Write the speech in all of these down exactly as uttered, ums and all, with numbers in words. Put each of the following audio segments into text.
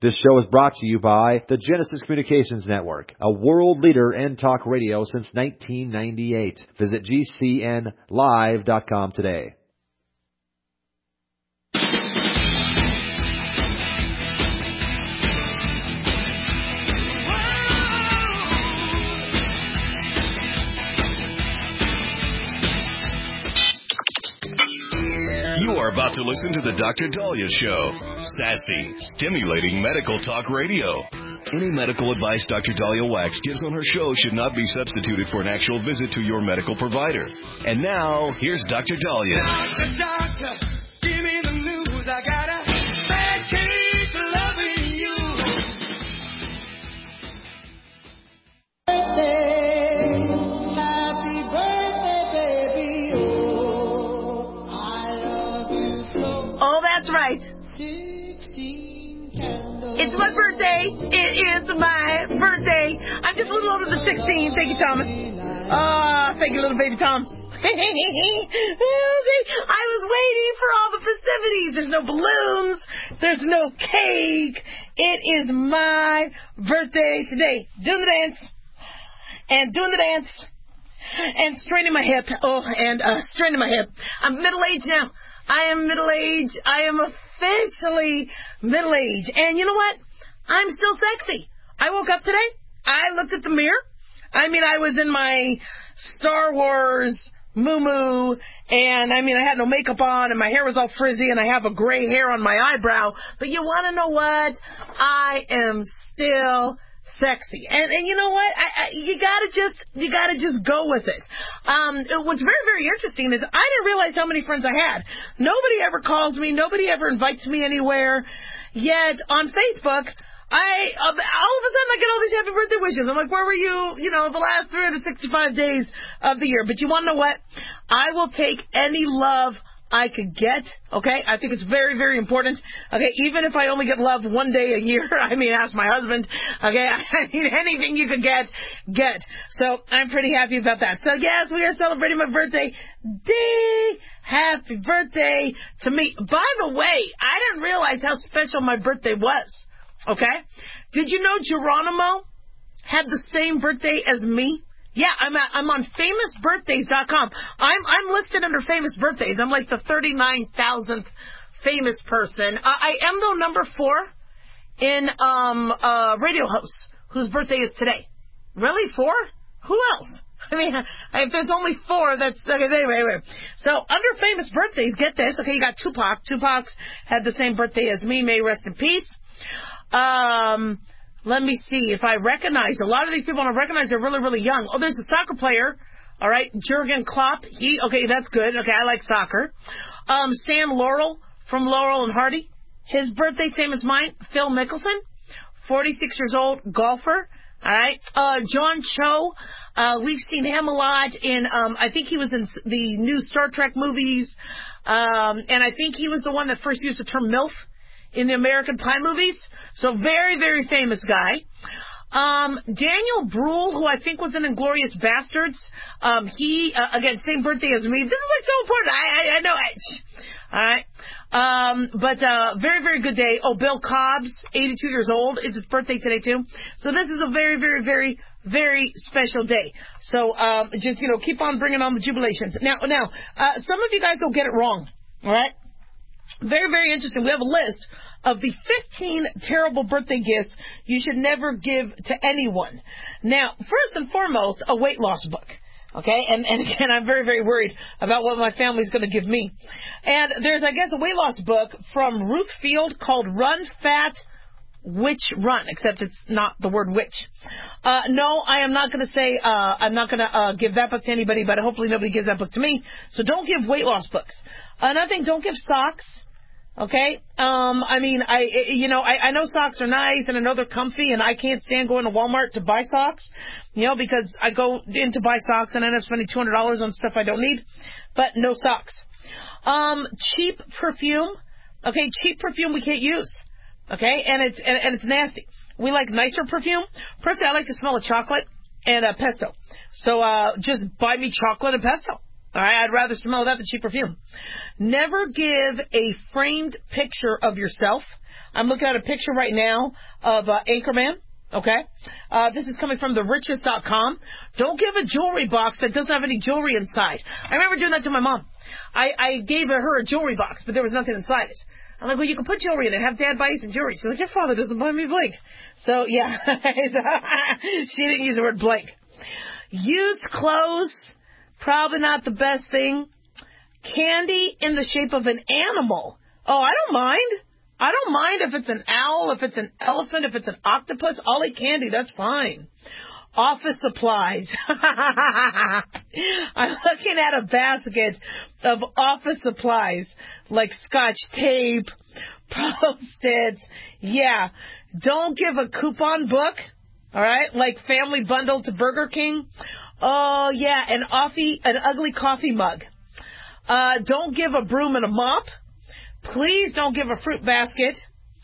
This show is brought to you by the Genesis Communications Network, a world leader in talk radio since nineteen ninety-eight. Visit G C N live dot com today. You are about to listen to the Doctor Daliah Show. Sassy, stimulating medical talk radio. Any medical advice Doctor Daliah Wax gives on her show should not be substituted for an actual visit to your medical provider. And now, here's Doctor Daliah. Doctor, doctor, give me the news. I got a bad case of loving you. Birthday, happy birthday, baby. Oh, I love you so. Oh, that's right. It's my birthday. It is my birthday. I'm just a little older than sixteen. Thank you, Thomas. Ah, uh, thank you, little baby Tom. I was waiting for all the festivities. There's no balloons. There's no cake. It is my birthday today. Doing the dance. And doing the dance. And straining my hip. Oh, and uh, straining my hip. I'm middle-aged now. I am middle-aged. I am officially middle-aged. And you know what? I'm still sexy. I woke up today. I looked at the mirror. I mean, I was in my Star Wars moo-moo, and I mean, I had no makeup on, and my hair was all frizzy, and I have a gray hair on my eyebrow. But you want to know what? I am still sexy. And and you know what? I, I, you gotta just you gotta just go with it. Um, what's very, very interesting is I didn't realize how many friends I had. Nobody ever calls me. Nobody ever invites me anywhere. Yet on Facebook, I all of a sudden I get all these happy birthday wishes. I'm like, where were you, you know, the last three hundred sixty-five days of the year? But you want to know what? I will take any love I could get, okay? I think it's very, very important, okay? Even if I only get love one day a year, I mean, ask my husband, okay? I mean, anything you could get, get. So I'm pretty happy about that. So, yes, we are celebrating my birthday. Day, happy birthday to me. By the way, I didn't realize how special my birthday was, okay? Did you know Geronimo had the same birthday as me? Yeah, I'm at, I'm on famous birthdays dot com. I'm I'm listed under famous birthdays. I'm like the thirty-nine thousandth famous person. Uh, I am though number four in um uh radio hosts whose birthday is today. Really, four? Who else? I mean, if there's only four, that's okay. Anyway, anyway. So under famous birthdays, get this. Okay, you got Tupac. Tupac had the same birthday as me. May rest in peace. Um. Let me see if I recognize. A lot of these people I don't recognize are really, really young. Oh, there's a soccer player. All right. Jurgen Klopp. He, okay, that's good. Okay, I like soccer. Um, Sam Laurel from Laurel and Hardy. His birthday, same as mine. Phil Mickelson, forty-six years old, golfer. All right. Uh, John Cho. Uh, we've seen him a lot in, um, I think he was in the new Star Trek movies. Um, and I think he was the one that first used the term MILF in the American Pie movies. So very, very famous guy. Um, Daniel Bruhl, who I think was in Inglourious Bastards. Um, he, uh, again, same birthday as me. This is like so important. I, I, I know it. All right. Um, but, uh, very, very good day. Oh, Bill Cobbs, eighty-two years old. It's his birthday today, too. So this is a very, very, very, very special day. So, um, just, you know, keep on bringing on the jubilations. Now, now, uh, some of you guys will get it wrong. All right. Very, very interesting. We have a list of the fifteen terrible birthday gifts you should never give to anyone. Now, first and foremost, a weight loss book. Okay? And, and again, I'm very, very worried about what my family's going to give me. And there's, I guess, a weight loss book from Ruth Field called Run Fat Witch Run, except it's not the word witch. Uh, no, I am not going to say, uh, I'm not going to uh, give that book to anybody, but hopefully nobody gives that book to me. So don't give weight loss books. Another thing, don't give socks. Okay? Um, I mean, I, you know, I, I know socks are nice and I know they're comfy and I can't stand going to Walmart to buy socks, you know, because I go in to buy socks and I end up spending two hundred dollars on stuff I don't need, but no socks. Um, cheap perfume. Okay, cheap perfume we can't use. Okay? And it's, and, and it's nasty. We like nicer perfume. Personally, I like to smell of chocolate and uh, pesto. So, uh, just buy me chocolate and pesto. All right, I'd rather smell that than cheap perfume. Never give a framed picture of yourself I'm looking at a picture right now of uh, Anchorman. Okay? Uh, this is coming from the richest dot com. Don't give a jewelry box that doesn't have any jewelry inside. I remember doing that to my mom. I, I gave her a jewelry box, but there was nothing inside it. I'm like, well, you can put jewelry in it. Have Dad buy you some jewelry. She's like, your father doesn't buy me blank. So, yeah. She didn't use the word blank. Used clothes, probably not the best thing. Candy in the shape of an animal. Oh, I don't mind. I don't mind if it's an owl, if it's an elephant, if it's an octopus. I'll eat candy. That's fine. Office supplies. I'm looking at a basket of office supplies like Scotch tape, Post-its. Yeah. Don't give a coupon book. All right. Like Family Bundle to Burger King. Oh, yeah. An, offie, an ugly coffee mug. Uh, don't give a broom and a mop. Please don't give a fruit basket.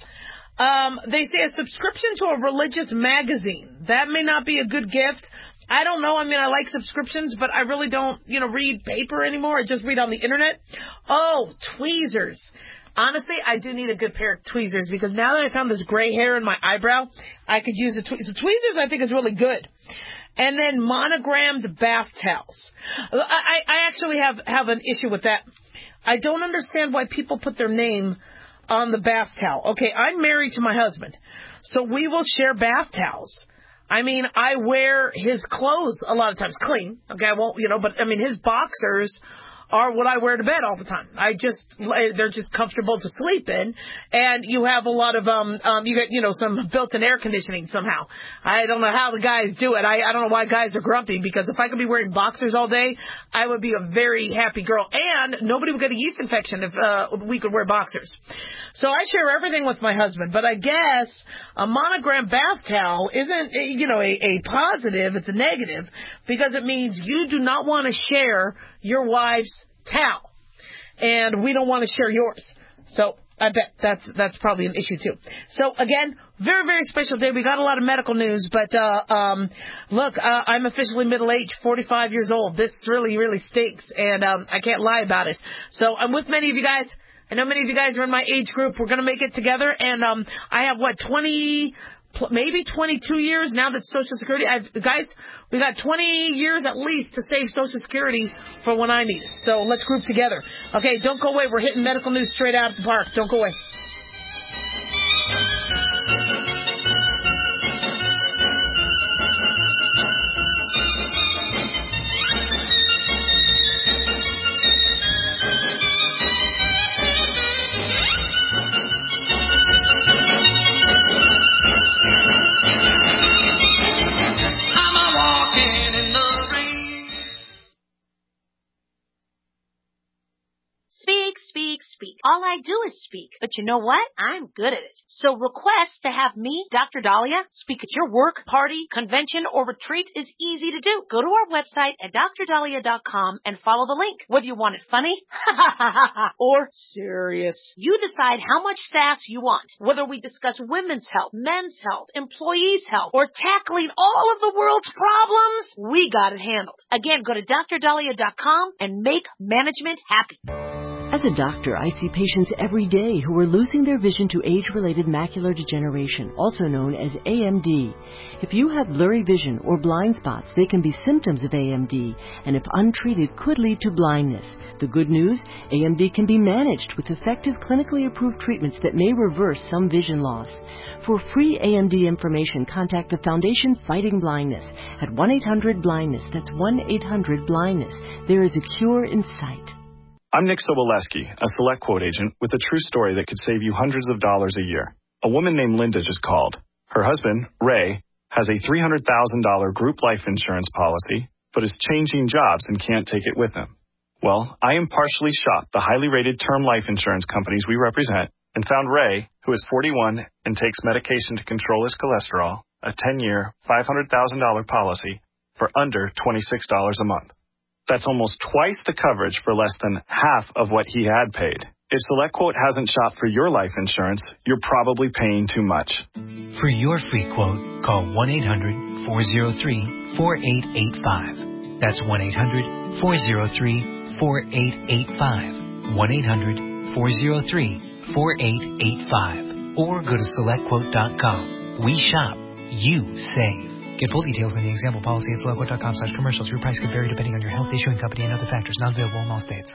Um, they say a subscription to a religious magazine. That may not be a good gift. I don't know. I mean, I like subscriptions, but I really don't, you know, read paper anymore. I just read on the internet. Oh, tweezers. Honestly, I do need a good pair of tweezers because now that I found this gray hair in my eyebrow, I could use the tweezers. So tweezers, I think, is really good. And then monogrammed bath towels. I, I actually have, have an issue with that. I don't understand why people put their name on the bath towel. Okay, I'm married to my husband, so we will share bath towels. I mean, I wear his clothes a lot of times clean. Okay, I won't, you know, but I mean, his boxers are what I wear to bed all the time. I just, they're just comfortable to sleep in. And you have a lot of, um, um, you get, you know, some built-in air conditioning somehow. I don't know how the guys do it. I, I don't know why guys are grumpy, because if I could be wearing boxers all day, I would be a very happy girl. And nobody would get a yeast infection if, uh, we could wear boxers. So I share everything with my husband. But I guess a monogram bath towel isn't, you know, a, a positive. It's a negative, because it means you do not want to share your wife's towel, and we don't want to share yours. So I bet that's that's probably an issue too. So again, very, very special day. We got a lot of medical news, but uh, um, look, uh, I'm officially middle-aged, forty-five years old. This really, really stinks, and um, I can't lie about it. So I'm with many of you guys. I know many of you guys are in my age group. We're going to make it together, and um, I have, what, twenty, maybe twenty-two years now that Social Security. I've, guys, we got twenty years at least to save Social Security for when I need it. So let's group together. Okay, don't go away. We're hitting medical news straight out of the park. Don't go away. Speak, speak. All I do is speak. But you know what? I'm good at it. So request to have me, Doctor Dahlia, speak at your work, party, convention, or retreat is easy to do. Go to our website at dr dahlia dot com and follow the link. Whether you want it funny or serious, you decide how much sass you want. Whether we discuss women's health, men's health, employees' health, or tackling all of the world's problems, we got it handled. Again, go to dr dahlia dot com and make management happy. As a doctor, I see patients every day who are losing their vision to age-related macular degeneration, also known as A M D. If you have blurry vision or blind spots, they can be symptoms of A M D, and if untreated, could lead to blindness. The good news, A M D can be managed with effective clinically approved treatments that may reverse some vision loss. For free A M D information, contact the Foundation Fighting Blindness at one eight hundred blindness. That's one eight hundred blindness. There is a cure in sight. I'm Nick Soboleski, a Select Quote agent with a true story that could save you hundreds of dollars a year. A woman named Linda just called. Her husband, Ray, has a three hundred thousand dollars group life insurance policy, but is changing jobs and can't take it with him. Well, I impartially shopped the highly rated term life insurance companies we represent and found Ray, who is forty-one and takes medication to control his cholesterol, a ten-year, five hundred thousand dollars policy for under twenty-six dollars a month. That's almost twice the coverage for less than half of what he had paid. If SelectQuote hasn't shopped for your life insurance, you're probably paying too much. For your free quote, call one eight hundred, four oh three, four eight eight five. That's one eight hundred, four oh three, four eight eight five. one eight hundred, four oh three, four eight eight five. or go to select quote dot com. We shop, you save. Get full details in the example policy at select quote dot com slash commercials. Your price could vary depending on your health, issuing company, and other factors. Not available in all states.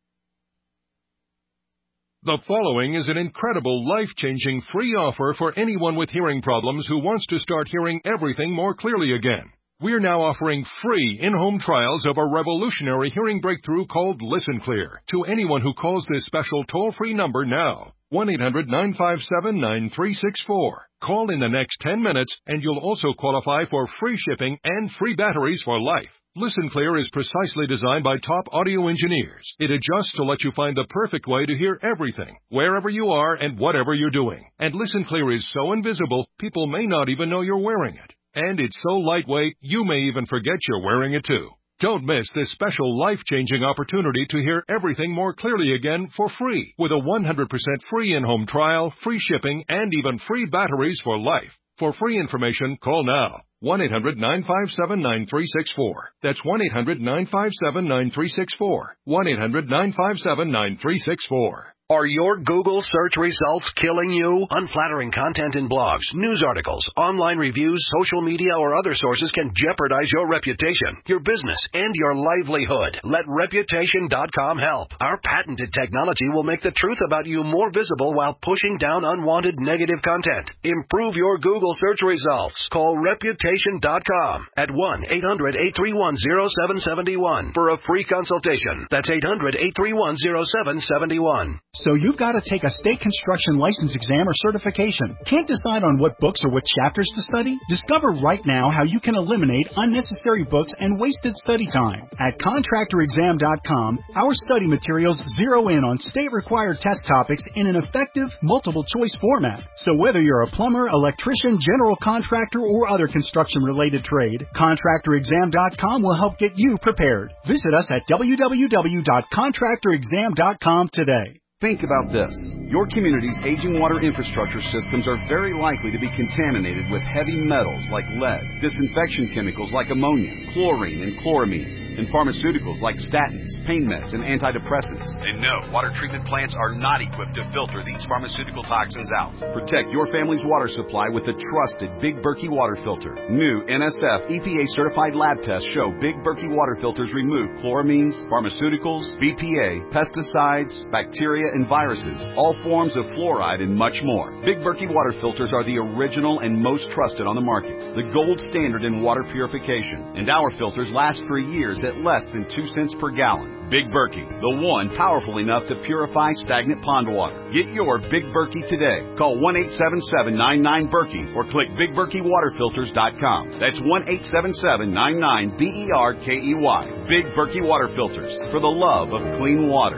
The following is an incredible, life-changing free offer for anyone with hearing problems who wants to start hearing everything more clearly again. We're now offering free in-home trials of a revolutionary hearing breakthrough called Listen Clear to anyone who calls this special toll-free number now, one eight hundred nine five seven nine three six four. Call in the next ten minutes and you'll also qualify for free shipping and free batteries for life. Listen Clear is precisely designed by top audio engineers. It adjusts to let you find the perfect way to hear everything, wherever you are and whatever you're doing. And Listen Clear is so invisible, people may not even know you're wearing it. And it's so lightweight, you may even forget you're wearing it too. Don't miss this special life-changing opportunity to hear everything more clearly again for free with a one hundred percent free in-home trial, free shipping, and even free batteries for life. For free information, call now. one eight hundred nine five seven nine three six four. That's one eight hundred nine five seven nine three six four. one eight hundred nine five seven nine three six four. Are your Google search results killing you? Unflattering content in blogs, news articles, online reviews, social media, or other sources can jeopardize your reputation, your business, and your livelihood. Let Reputation dot com help. Our patented technology will make the truth about you more visible while pushing down unwanted negative content. Improve your Google search results. Call Reputation dot com at one eight hundred eight three one zero seven seven one for a free consultation. That's eight hundred eight three one zero seven seven one. So you've got to take a state construction license exam or certification. Can't decide on what books or what chapters to study? Discover right now how you can eliminate unnecessary books and wasted study time. At contractor exam dot com, our study materials zero in on state-required test topics in an effective, multiple-choice format. So whether you're a plumber, electrician, general contractor, or other construction-related trade, contractor exam dot com will help get you prepared. Visit us at w w w dot contractor exam dot com today. Think about this. Your community's aging water infrastructure systems are very likely to be contaminated with heavy metals like lead, disinfection chemicals like ammonia, chlorine and chloramines, and pharmaceuticals like statins, pain meds, and antidepressants. And no, water treatment plants are not equipped to filter these pharmaceutical toxins out. Protect your family's water supply with the trusted Big Berkey water filter. New N S F E P A-certified lab tests show Big Berkey water filters remove chloramines, pharmaceuticals, B P A, pesticides, bacteria, and viruses, all forms of fluoride, and much more. Big Berkey water filters are the original and most trusted on the market, the gold standard in water purification. And our filters last for years at less than two cents per gallon. Big Berkey, the one powerful enough to purify stagnant pond water. Get your Big Berkey today. Call one eight seven seven nine nine Berkey or click big berkey water filters dot com. That's one eight seven seven nine nine B E R K E Y. Big Berkey water filters, for the love of clean water.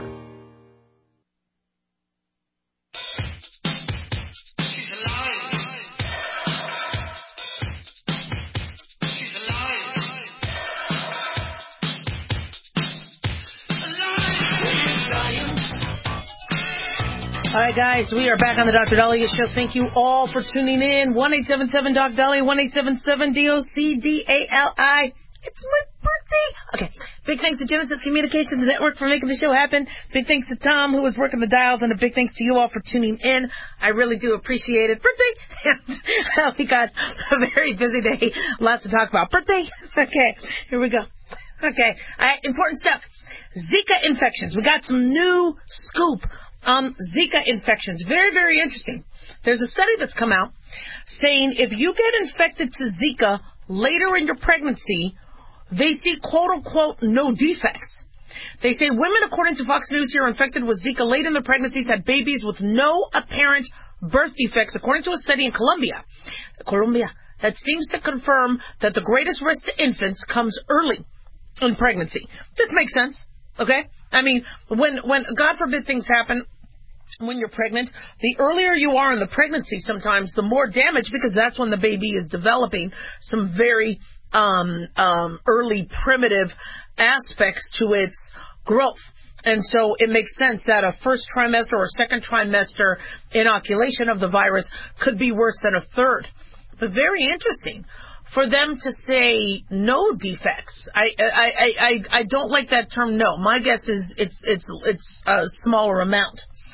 All right, guys, we are back on the Doctor Dahlia Show. Thank you all for tuning in. one eight seven seven Doc Dahlia, one eight seven seven D O C D A L I. It's my birthday. Okay. Big thanks to Genesis Communications Network for making the show happen. Big thanks to Tom, who was working the dials, and a big thanks to you all for tuning in. I really do appreciate it. Birthday! We got a very busy day. Lots to talk about. Birthday! Okay, here we go. Okay, all right, important stuff. Zika infections. We got some new scoop. Um, Zika infections. Very, very interesting. There's a study that's come out saying if you get infected to Zika later in your pregnancy, they see quote-unquote no defects. They say women, according to Fox News, here infected with Zika late in their pregnancies had babies with no apparent birth defects, according to a study in Colombia. Colombia. That seems to confirm that the greatest risk to infants comes early in pregnancy. This makes sense, okay? I mean, when, when God forbid things happen, when you're pregnant, the earlier you are in the pregnancy sometimes, the more damage, because that's when the baby is developing some very um, um, early primitive aspects to its growth. And so it makes sense that a first trimester or second trimester inoculation of the virus could be worse than a third. But very interesting for them to say no defects. I I, I, I, I don't like that term no. My guess is it's it's it's a smaller amount.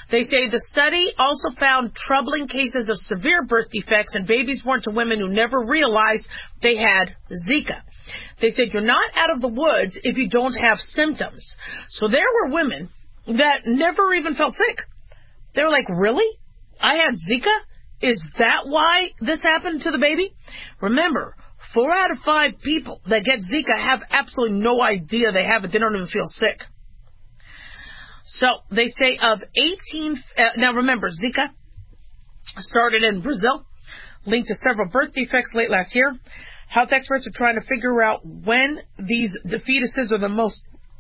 They say the study also found troubling cases of severe birth defects in babies born to women who never realized they had Zika. They said you're not out of the woods if you don't have symptoms. So there were women that never even felt sick. They were like, really? I had Zika? Is that why this happened to the baby? Remember, four out of five people that get Zika have absolutely no idea they have it. They don't even feel sick. So they say of eighteen, uh, now remember, Zika started in Brazil, linked to several birth defects late last year. Health experts are trying to figure out when these the fetuses are the most,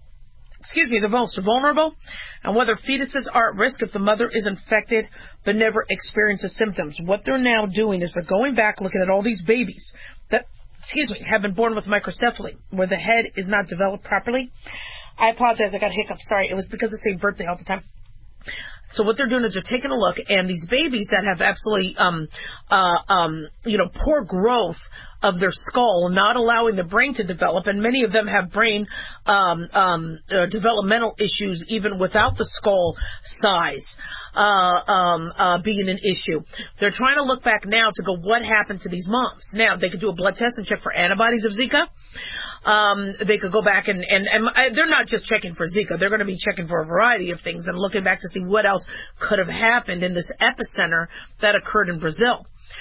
excuse me, the most vulnerable, and whether fetuses are at risk if the mother is infected but never experiences symptoms. What they're now doing is they're going back looking at all these babies that, excuse me, have been born with microcephaly, where the head is not developed properly. I apologize, I got hiccups. Sorry, it was because they say birthday all the time. So what they're doing is they're taking a look, and these babies that have absolutely, um, uh, um, you know, poor growth of their skull, not allowing the brain to develop, and many of them have brain um, um, uh, developmental issues even without the skull size uh, um, uh, being an issue. They're trying to look back now to go, what happened to these moms? Now, they could do a blood test and check for antibodies of Zika. Um, they could go back and, and, and they're not just checking for Zika. They're going to be checking for a variety of things and looking back to see what else could have happened in this epicenter that occurred in Brazil.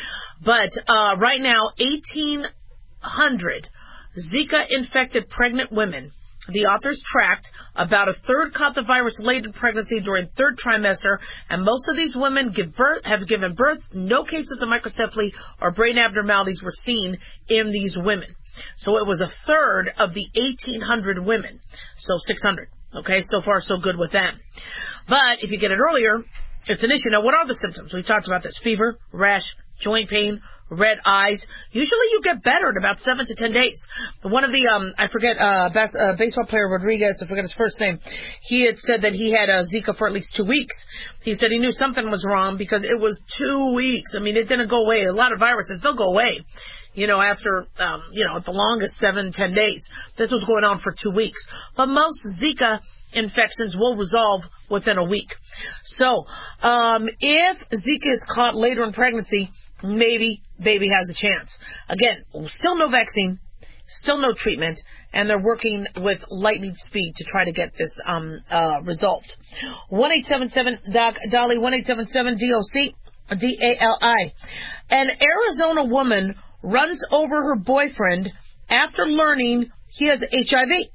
But uh, right now, eighteen hundred Zika-infected pregnant women. The authors tracked about a third caught the virus late in pregnancy during third trimester, and most of these women give birth, have given birth. No cases of microcephaly or brain abnormalities were seen in these women. So it was a third of the eighteen hundred women, so six hundred. Okay, so far so good with them. But if you get it earlier, it's an issue. Now, what are the symptoms? We talked about this: fever, rash, joint pain, red eyes. Usually you get better in about seven to ten days. One of the, um, I forget, uh, bas- uh, baseball player Rodriguez, I forget his first name, he had said that he had uh, Zika for at least two weeks. He said he knew something was wrong because it was two weeks. I mean, it didn't go away. A lot of viruses, they'll go away, you know, after, um, you know, at the longest seven, ten days. This was going on for two weeks. But most Zika infections will resolve within a week. So, um, if Zika is caught later in pregnancy, maybe baby has a chance. Again, still no vaccine, still no treatment, and they're working with lightning speed to try to get this um, uh, resolved. one eight seven seven doc Dolly, one eight seven seven D O C D A L I. An Arizona woman runs over her boyfriend after learning he has H I V.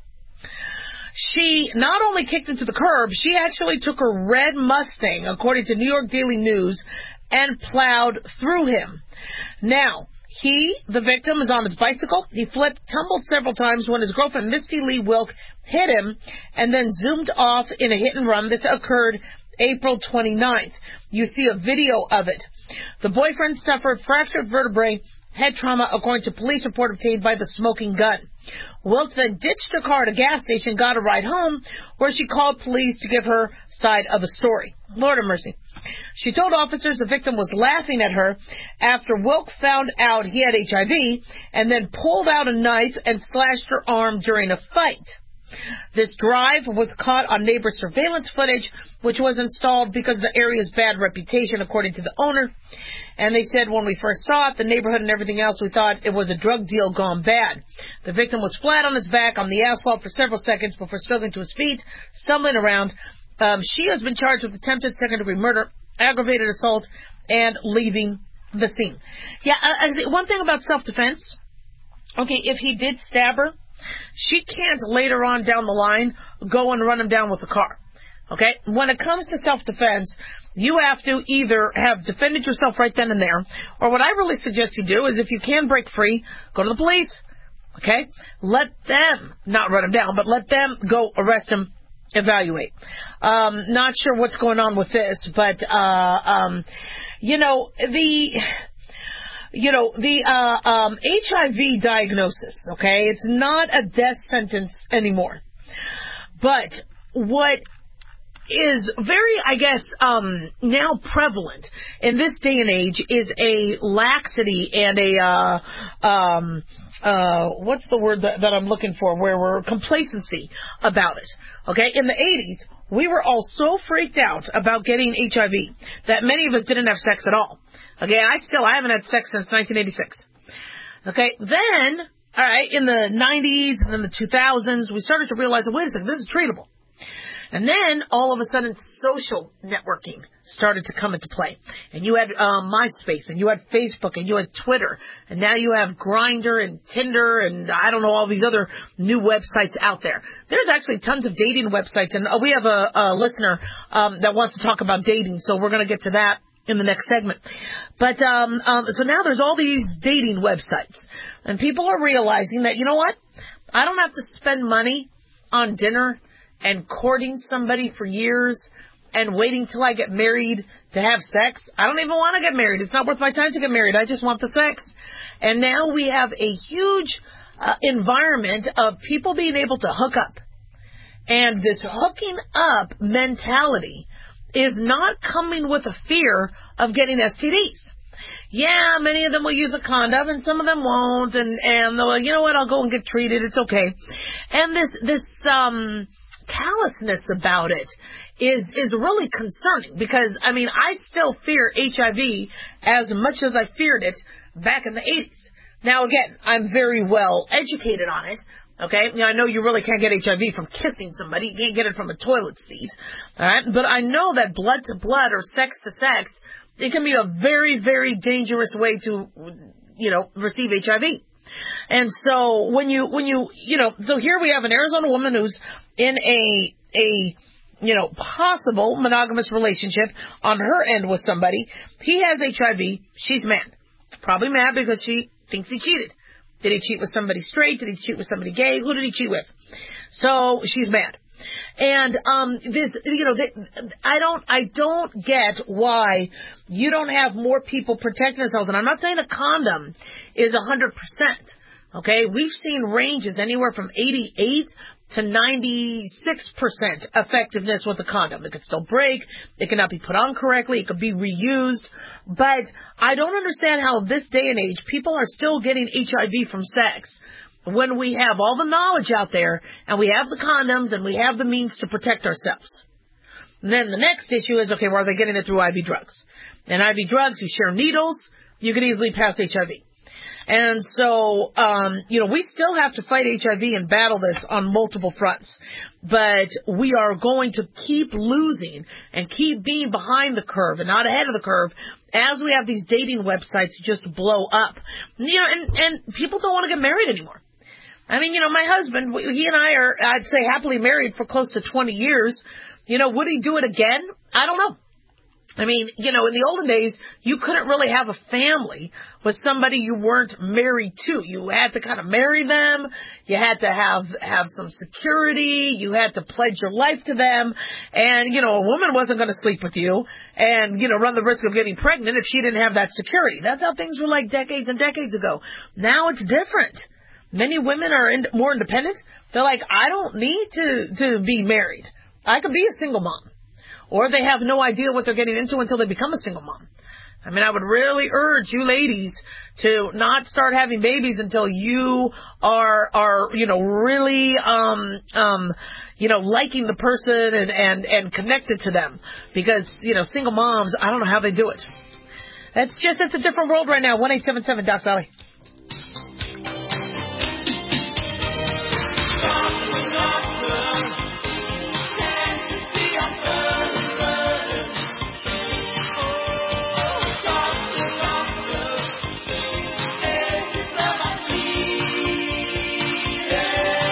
She not only kicked him to the curb, she actually took her red Mustang, according to New York Daily News, and plowed through him. Now, he, the victim, is on his bicycle. He flipped, tumbled several times when his girlfriend, Misty Lee Wilk, hit him and then zoomed off in a hit and run. This occurred April twenty-ninth. You see a video of it. The boyfriend suffered fractured vertebrae, head trauma, according to police report obtained by the Smoking Gun. Wilk then ditched her car at a gas station, got a ride home, where she called police to give her side of the story. Lord have mercy. She told officers the victim was laughing at her after Wilk found out he had H I V and then pulled out a knife and slashed her arm during a fight. This drive was caught on neighbor surveillance footage, which was installed because of the area's bad reputation, according to the owner. And they said when we first saw it, the neighborhood and everything else, we thought it was a drug deal gone bad. The victim was flat on his back on the asphalt for several seconds before struggling to his feet, stumbling around. Um, she has been charged with attempted second-degree murder, aggravated assault, and leaving the scene. Yeah, uh, one thing about self-defense, okay, if he did stab her, she can't later on down the line go and run him down with a car. Okay? When it comes to self-defense, you have to either have defended yourself right then and there, or what I really suggest you do is if you can break free, go to the police. Okay? Let them not run him down, but let them go arrest him, evaluate. Um, not sure what's going on with this, but, uh, um, you know, the... You know, the uh, um, H I V diagnosis, okay, it's not a death sentence anymore. But what is very, I guess, um, now prevalent in this day and age is a laxity and a, uh, um, uh, what's the word that, that I'm looking for, where we're complacency about it. Okay, in the eighties, we were all so freaked out about getting H I V that many of us didn't have sex at all. Okay, I still, I haven't had sex since nineteen eighty-six. Okay, then, all right, in the nineties and then the two thousands, we started to realize, wait a second, this is treatable. And then, all of a sudden, social networking started to come into play. And you had uh, MySpace, and you had Facebook, and you had Twitter, and now you have Grindr and Tinder, and I don't know, all these other new websites out there. There's actually tons of dating websites, and uh, we have a, a listener um, that wants to talk about dating, so we're going to get to that in the next segment. But um, um, so now there's all these dating websites, and people are realizing that, you know what? I don't have to spend money on dinner and courting somebody for years and waiting till I get married to have sex. I don't even want to get married. It's not worth my time to get married. I just want the sex. And now we have a huge uh, environment of people being able to hook up. And this hooking up mentality is not coming with a fear of getting S T Ds. Yeah, many of them will use a condom and some of them won't. And, and they're like, you know what, I'll go and get treated. It's okay. And this, this, um, callousness about it is is really concerning because, I mean, I still fear H I V as much as I feared it back in the eighties. Now, again, I'm very well educated on it, okay? You know, I know you really can't get H I V from kissing somebody. You can't get it from a toilet seat, all right? But I know that blood to blood or sex to sex, it can be a very, very dangerous way to, you know, receive H I V. And so when you, when you, you know, so here we have an Arizona woman who's in a, a, you know, possible monogamous relationship on her end with somebody. He has H I V. She's mad. Probably mad because she thinks he cheated. Did he cheat with somebody straight? Did he cheat with somebody gay? Who did he cheat with? So she's mad. And, um, this, you know, th- I don't, I don't get why you don't have more people protecting themselves. And I'm not saying a condom is a hundred percent. Okay. We've seen ranges anywhere from eighty-eight to ninety-six percent effectiveness with a condom. It could still break. It cannot be put on correctly. It could be reused. But I don't understand how this day and age people are still getting H I V from sex when we have all the knowledge out there and we have the condoms and we have the means to protect ourselves. And then the next issue is, okay, well, are they getting it through I V drugs? And I V drugs, you share needles, you can easily pass H I V. And so, um, you know, we still have to fight H I V and battle this on multiple fronts. But we are going to keep losing and keep being behind the curve and not ahead of the curve as we have these dating websites just blow up. You know, and, and people don't want to get married anymore. I mean, you know, my husband, he and I are, I'd say, happily married for close to twenty years. You know, would he do it again? I don't know. I mean, you know, in the olden days, you couldn't really have a family with somebody you weren't married to. You had to kind of marry them. You had to have, have some security. You had to pledge your life to them. And, you know, a woman wasn't going to sleep with you and, you know, run the risk of getting pregnant if she didn't have that security. That's how things were like decades and decades ago. Now it's different. Many women are in, more independent. They're like, I don't need to, to be married. I could be a single mom. Or they have no idea what they're getting into until they become a single mom. I mean, I would really urge you ladies to not start having babies until you are, are, you know, really, um, um, you know, liking the person and, and, and connected to them. Because, you know, single moms, I don't know how they do it. That's just, it's a different world right now. one eight seven seven Doc Sally.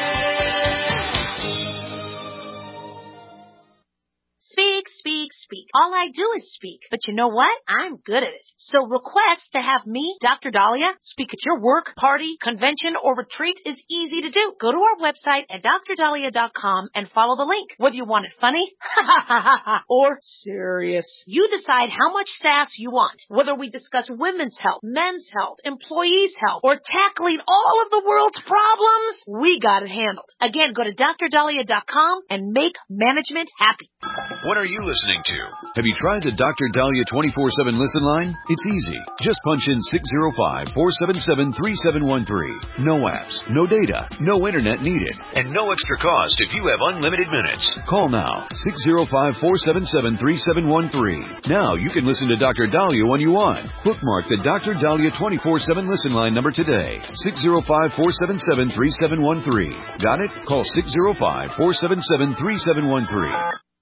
Speak, speak, speak. All I do is speak. But you know what? I'm good at it. So request to have me, Doctor Dahlia, speak at your work, party, convention, or retreat is easy to do. Go to our website at d r dahlia dot com and follow the link. Whether you want it funny or serious, you decide how much sass you want. Whether we discuss women's health, men's health, employees' health, or tackling all of the world's problems, we got it handled. Again, go to d r dahlia dot com and make management happy. What are you listening to? Have you tried the Doctor Dahlia twenty-four seven listen line? It's easy. Just punch in six zero five, four seven seven, three seven one three. No apps, no data, no internet needed, and no extra cost if you have unlimited minutes. Call now, six zero five, four seven seven, three seven one three. Now you can listen to Doctor Dahlia when you want. Bookmark the Doctor Dahlia twenty-four seven listen line number today, six zero five, four seven seven, three seven one three. Got it? Call six zero five, four seven seven, three seven one three.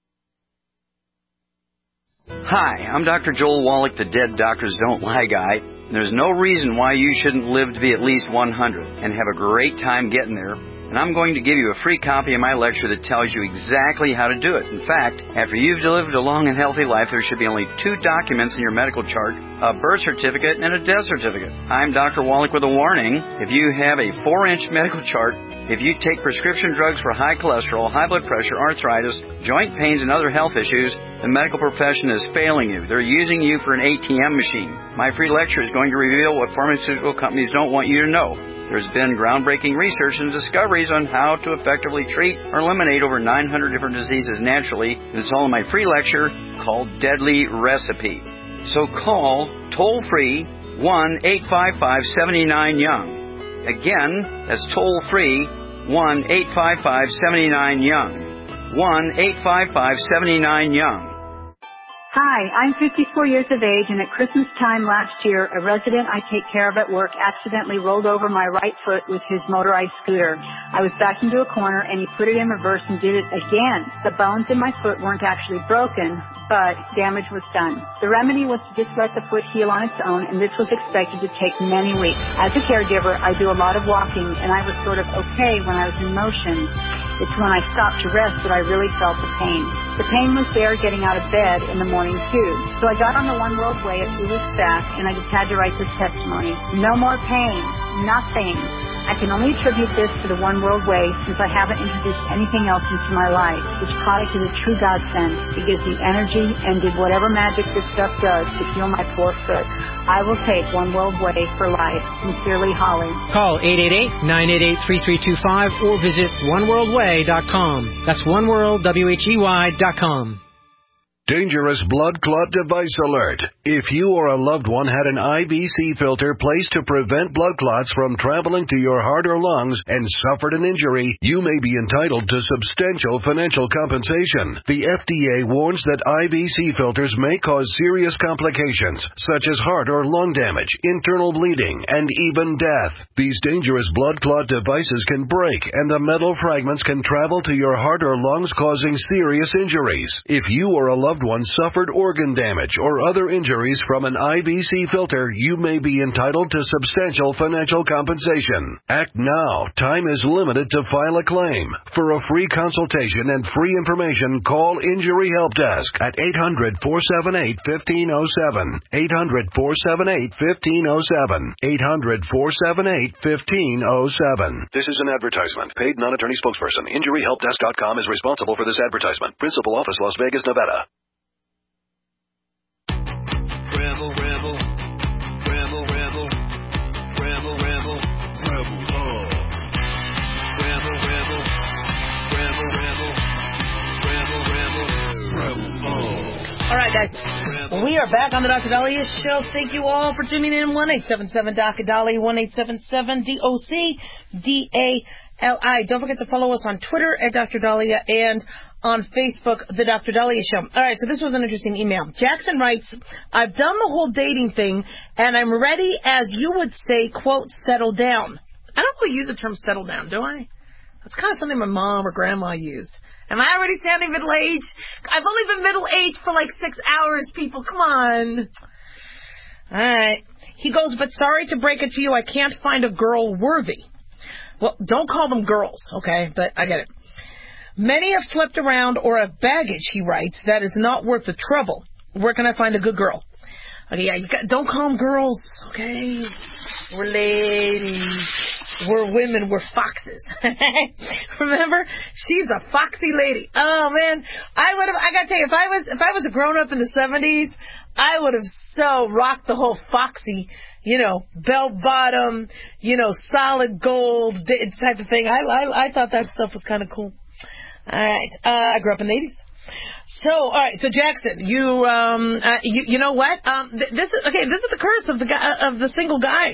Hi, I'm Doctor Joel Wallach, the Dead Doctors Don't Lie guy. There's no reason why you shouldn't live to be at least one hundred and have a great time getting there. And I'm going to give you a free copy of my lecture that tells you exactly how to do it. In fact, after you've lived a long and healthy life, there should be only two documents in your medical chart, a birth certificate and a death certificate. I'm Doctor Wallach with a warning. If you have a four-inch medical chart, if you take prescription drugs for high cholesterol, high blood pressure, arthritis, joint pains, and other health issues, the medical profession is failing you. They're using you for an A T M machine. My free lecture is going to reveal what pharmaceutical companies don't want you to know. There's been groundbreaking research and discoveries on how to effectively treat or eliminate over nine hundred different diseases naturally. And it's all in my free lecture called Deadly Recipe. So call toll-free one eight five five, seven nine, young. Again, that's toll-free one eight five five, seven nine, young. one eight five five, seven nine, young. Hi, I'm fifty-four years of age, and at Christmas time last year, a resident I take care of at work accidentally rolled over my right foot with his motorized scooter. I was backed into a corner, and he put it in reverse and did it again. The bones in my foot weren't actually broken, but damage was done. The remedy was to just let the foot heal on its own, and this was expected to take many weeks. As a caregiver, I do a lot of walking, and I was sort of okay when I was in motion. It's when I stopped to rest that I really felt the pain. The pain was there getting out of bed in the morning, too. So I got on the One World Way a few weeks back, and I just had to write this testimony. No more pain. Nothing. I can only attribute this to the One World Way since I haven't introduced anything else into my life. This product is a true godsend. It gives me energy and did whatever magic this stuff does to heal my poor foot. I will take One World Way for life. Sincerely, Holly. Call eight eight eight, nine eight eight, three three two five or visit one world way dot com. That's oneworld, W H E Y dot com. Dangerous blood clot device alert. If you or a loved one had an I V C filter placed to prevent blood clots from traveling to your heart or lungs and suffered an injury, you may be entitled to substantial financial compensation. The F D A warns that I V C filters may cause serious complications, such as heart or lung damage, internal bleeding, and even death. These dangerous blood clot devices can break, and the metal fragments can travel to your heart or lungs, causing serious injuries. If you or a loved one suffered organ damage or other injuries from an I V C filter, you may be entitled to substantial financial compensation. Act now. Time is limited to file a claim. For a free consultation and free information, call Injury Help Desk at eight hundred, four seven eight, one five zero seven. eight hundred, four seven eight, one five zero seven. eight hundred, four seven eight, one five zero seven. This is an advertisement. Paid non-attorney spokesperson. Injury Help Desk dot com is responsible for this advertisement. Principal office, Las Vegas, Nevada. Rebel, rebel, rebel, rebel, rebel, rebel, rebel, oh. Rebel, rebel, rebel, rebel, rebel, rebel, rebel, oh. All right, guys. We are back on the Doctor Dahlia Show. Thank you all for tuning in. one eight seven seven D O C Dahlia, one eight seven seven D O C D A L I. Don't forget to follow us on Twitter at Doctor Dahlia and on Facebook, The Doctor Dahlia Show. All right, so this was an interesting email. Jackson writes, I've done the whole dating thing, and I'm ready, as you would say, quote, settle down. I don't really use the term settle down, do I? That's kind of something my mom or grandma used. Am I already sounding middle-aged? I've only been middle-aged for like six hours, people. Come on. All right. He goes, but sorry to break it to you, I can't find a girl worthy. Well, don't call them girls, okay? But I get it. Many have slept around or have baggage, he writes, that is not worth the trouble. Where can I find a good girl? Okay, yeah, you got, don't call them girls, okay? We're ladies. We're women. We're foxes. Remember? She's a foxy lady. Oh, man. I would have, I got to tell you, if I was, if I was a grown up in the seventies, I would have so rocked the whole foxy, you know, belt bottom, you know, solid gold type of thing. I, I, I thought that stuff was kind of cool. All right. Uh, I grew up in the eighties. So, all right. So, Jackson, you, um, uh, you, you know what? Um, th- this is okay. This is the curse of the guy, of the single guy.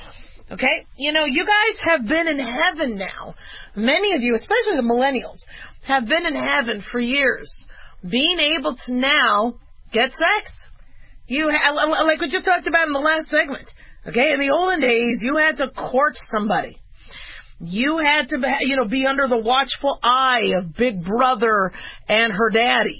Okay, you know, you guys have been in heaven now. Many of you, especially the millennials, have been in heaven for years, being able to now get sex. You ha- like what you talked about in the last segment. Okay, in the olden days, you had to court somebody. You had to, you know, be under the watchful eye of Big Brother and her daddy.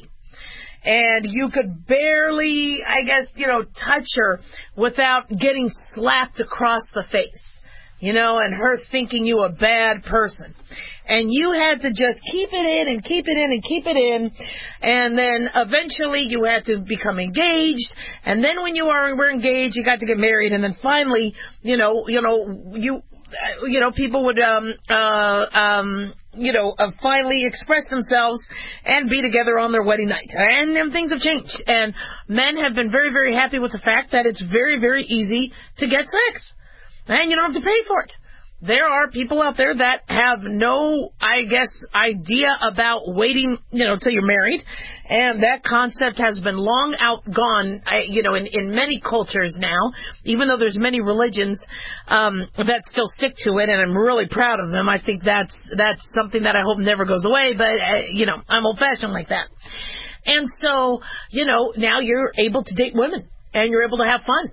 And you could barely, I guess, you know, touch her without getting slapped across the face, you know, and her thinking you a bad person. And you had to just keep it in and keep it in and keep it in. And then eventually you had to become engaged. And then when you are, were engaged, you got to get married. And then finally, you know, you know, you... you know, people would, um, uh, um, you know, uh, finally express themselves and be together on their wedding night. And then things have changed. And men have been very, very happy with the fact that it's very, very easy to get sex. And you don't have to pay for it. There are people out there that have no, I guess, idea about waiting, you know, till you're married. And that concept has been long outgone, you know, in, in many cultures now, even though there's many religions um, that still stick to it. And I'm really proud of them. I think that's that's something that I hope never goes away. But, uh, you know, I'm old-fashioned like that. And so, you know, now you're able to date women and you're able to have fun.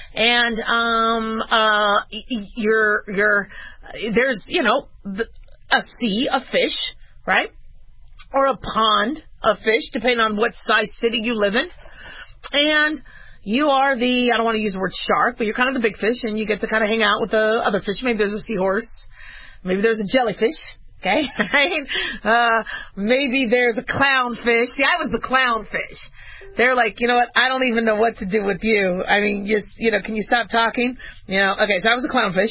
And um, uh, you're you're there's you know a sea of fish, right, or a pond of fish, depending on what size city you live in. And you are the I don't want to use the word shark, but you're kind of the big fish, and you get to kind of hang out with the other fish. Maybe there's a seahorse, maybe there's a jellyfish. Okay, right? Uh, maybe there's a clownfish. See, I was the clownfish. They're like, you know what, I don't even know what to do with you. I mean, just, you know, can you stop talking? You know, okay, so I was a clownfish.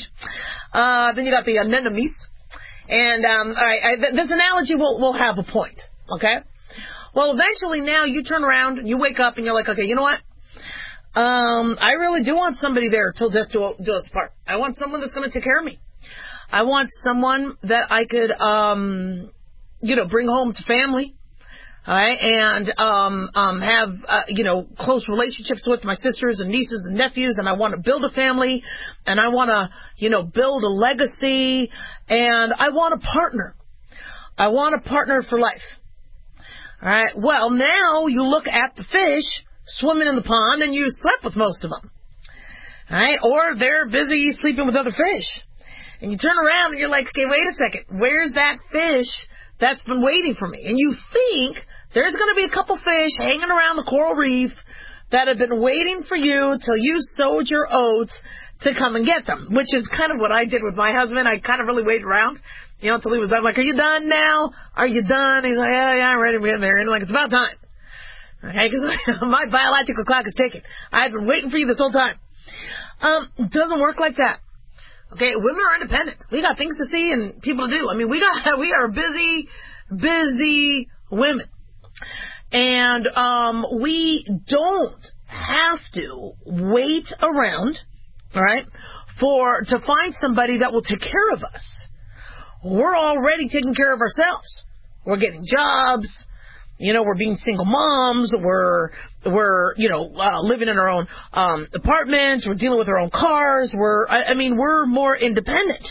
Uh, then you got the anemones. And, um, all right, I, th- this analogy will, will have a point, okay? Well, eventually now you turn around, and you wake up, and you're like, okay, you know what? Um, I really do want somebody there till death do, do us part. I want someone that's going to take care of me. I want someone that I could, um, you know, bring home to family. All right, and um, um, have, uh, you know, close relationships with my sisters and nieces and nephews, and I want to build a family, and I want to, you know, build a legacy, and I want a partner. I want a partner for life. All right, well, now you look at the fish swimming in the pond, and you slept with most of them. All right, or they're busy sleeping with other fish. And you turn around, and you're like, okay, wait a second, where's that fish that's been waiting for me? And you think there's going to be a couple fish hanging around the coral reef that have been waiting for you till you sowed your oats to come and get them, which is kind of what I did with my husband. I kind of really waited around, you know, until he was done. I'm like, are you done now? Are you done? He's like, yeah, yeah, I'm ready to get married. I'm like, it's about time. Okay, because my biological clock is ticking. I've been waiting for you this whole time. Um, it doesn't work like that. Okay, women are independent. We got things to see and people to do. I mean, we got we are busy, busy women. And um, we don't have to wait around, all right, for to find somebody that will take care of us. We're already taking care of ourselves. We're getting jobs. You know, we're being single moms. We're, we're, you know, uh, living in our own um, apartments. We're dealing with our own cars. We're, I, I mean, we're more independent.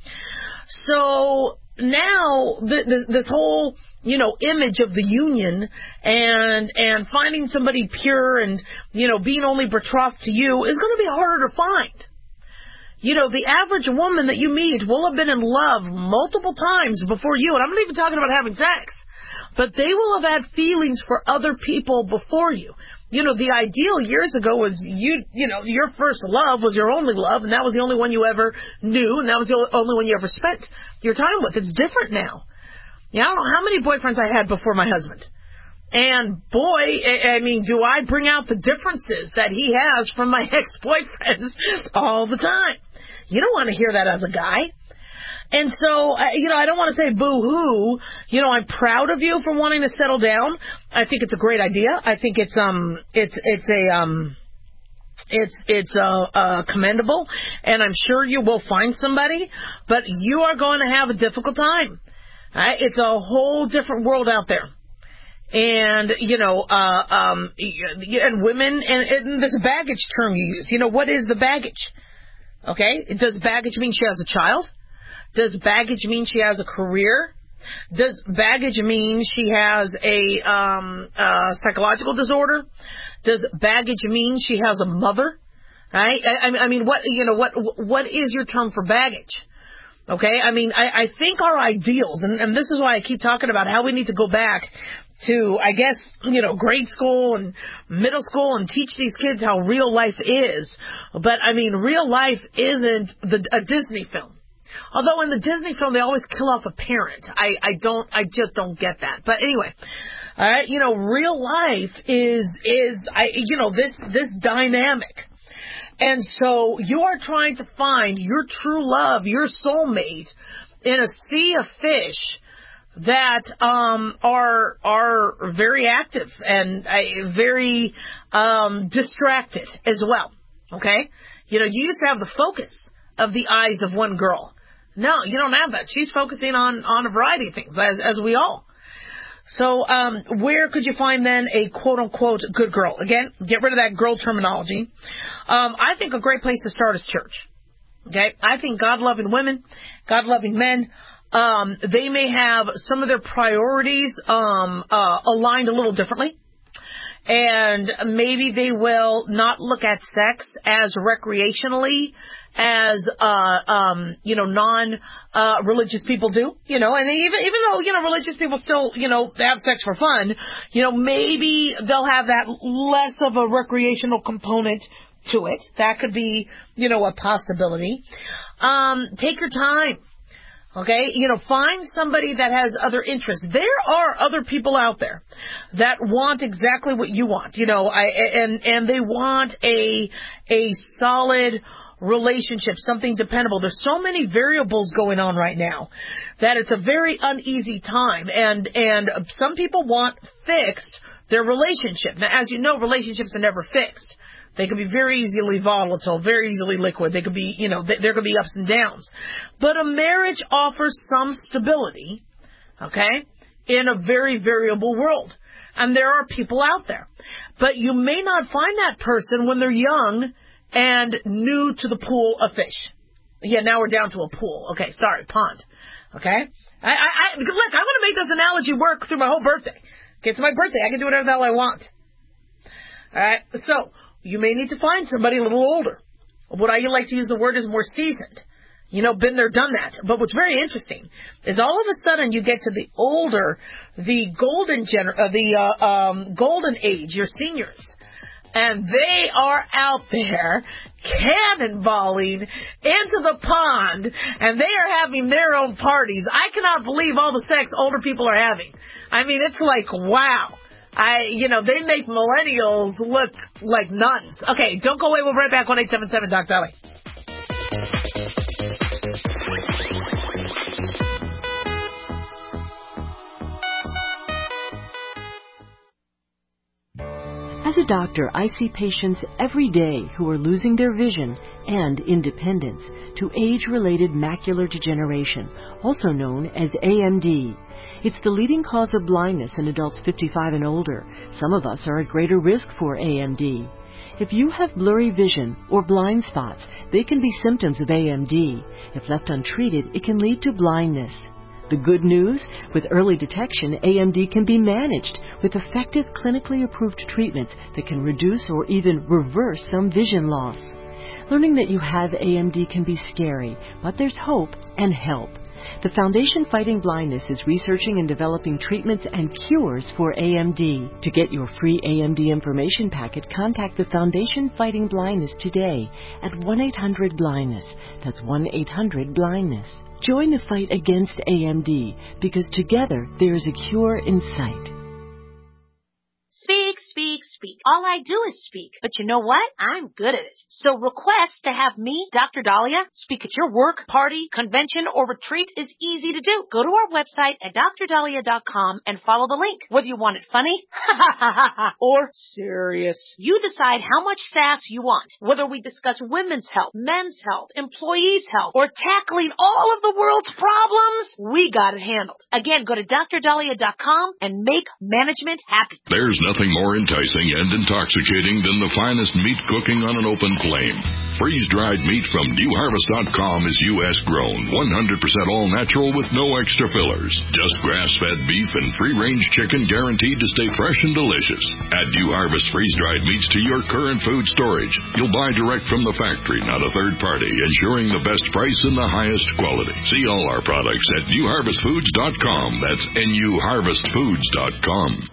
So now the, the, this whole, you know, image of the union and and finding somebody pure and, you know, being only betrothed to you is going to be harder to find. You know, the average woman that you meet will have been in love multiple times before you, and I'm not even talking about having sex. But they will have had feelings for other people before you. You know, the ideal years ago was you, you know, your first love was your only love, and that was the only one you ever knew, and that was the only one you ever spent your time with. It's different now. Yeah, I don't know how many boyfriends I had before my husband. And boy, I mean, do I bring out the differences that he has from my ex-boyfriends all the time. You don't want to hear that as a guy. And so, you know, I don't want to say boo-hoo. You know, I'm proud of you for wanting to settle down. I think it's a great idea. I think it's, um, it's, it's a, um, It's it's uh, uh, commendable, and I'm sure you will find somebody, but you are going to have a difficult time. Right? It's a whole different world out there. And, you know, uh, um, and women, and, and this baggage term you use, you know, what is the baggage? Okay? Does baggage mean she has a child? Does baggage mean she has a career? Does baggage mean she has a um, uh, psychological disorder? Does baggage mean she has a mother? Right? I, I mean, what you know, what what is your term for baggage? Okay? I mean, I, I think our ideals, and, and this is why I keep talking about how we need to go back to, I guess, you know, grade school and middle school and teach these kids how real life is. But, I mean, real life isn't the, a Disney film. Although in the Disney film, they always kill off a parent. I, I don't, I just don't get that. But anyway, all right, you know, real life is, is, I, you know, this, this dynamic. And so you are trying to find your true love, your soulmate in a sea of fish that um, are are very active and uh, very um, distracted as well. Okay, you know, you used to have the focus of the eyes of one girl. No, you don't have that. She's focusing on on a variety of things, as as we all. So, um, where could you find then a quote unquote good girl? Again, get rid of that girl terminology. Um, I think a great place to start is church. Okay, I think God loving women, God loving men. Um, they may have some of their priorities um, uh, aligned a little differently. And maybe they will not look at sex as recreationally as, uh, um, you know, non-religious uh, people do, you know, and even, even though, you know, religious people still, you know, have sex for fun, you know, maybe they'll have that less of a recreational component to it. That could be, you know, a possibility. Um, take your time. Okay, you know, find somebody that has other interests. There are other people out there that want exactly what you want, you know, I, and, and they want a, a solid relationship, something dependable. There's so many variables going on right now that it's a very uneasy time. And, and some people want fixed their relationship. Now, as you know, relationships are never fixed. They can be very easily volatile, very easily liquid. They could be, you know, there could be ups and downs. But a marriage offers some stability, okay, in a very variable world. And there are people out there. But you may not find that person when they're young and new to the pool of fish. Yeah, now we're down to a pool. Okay, sorry, pond. Okay? I, I, I look, I'm going to make this analogy work through my whole birthday. Okay, it's my birthday. I can do whatever the hell I want. All right, so you may need to find somebody a little older. What I like to use the word is more seasoned. You know, been there, done that. But what's very interesting is all of a sudden you get to the older, the golden gener- uh, the uh, um, golden age, your seniors, and they are out there cannonballing into the pond, and they are having their own parties. I cannot believe all the sex older people are having. I mean, it's like, wow. I, you know, they make millennials look like nuns. Okay, don't go away. We'll be right back. one eight seven seven Doc Dolly. As a doctor, I see patients every day who are losing their vision and independence to age-related macular degeneration, also known as A M D. It's the leading cause of blindness in adults fifty-five and older. Some of us are at greater risk for A M D. If you have blurry vision or blind spots, they can be symptoms of A M D. If left untreated, it can lead to blindness. The good news? With early detection, A M D can be managed with effective clinically approved treatments that can reduce or even reverse some vision loss. Learning that you have A M D can be scary, but there's hope and help. The Foundation Fighting Blindness is researching and developing treatments and cures for A M D. To get your free A M D information packet, contact the Foundation Fighting Blindness today at one eight hundred blindness. That's one eight hundred blindness. Join the fight against A M D, because together there is a cure in sight. Speak, speak, speak. All I do is speak. But you know what? I'm good at it. So request to have me, Doctor Dahlia, speak at your work, party, convention, or retreat is easy to do. Go to our website at dr dahlia dot com and follow the link. Whether you want it funny or serious, you decide how much sass you want. Whether we discuss women's health, men's health, employees' health, or tackling all of the world's problems, we got it handled. Again, go to dr dahlia dot com and make management happy. There's nothing more enticing and intoxicating than the finest meat cooking on an open flame. Freeze-dried meat from new harvest dot com is U S grown, one hundred percent all natural with no extra fillers. Just grass-fed beef and free-range chicken guaranteed to stay fresh and delicious. Add New Harvest freeze-dried meats to your current food storage. You'll buy direct from the factory, not a third party, ensuring the best price and the highest quality. See all our products at new harvest foods dot com. That's N U harvest foods dot com.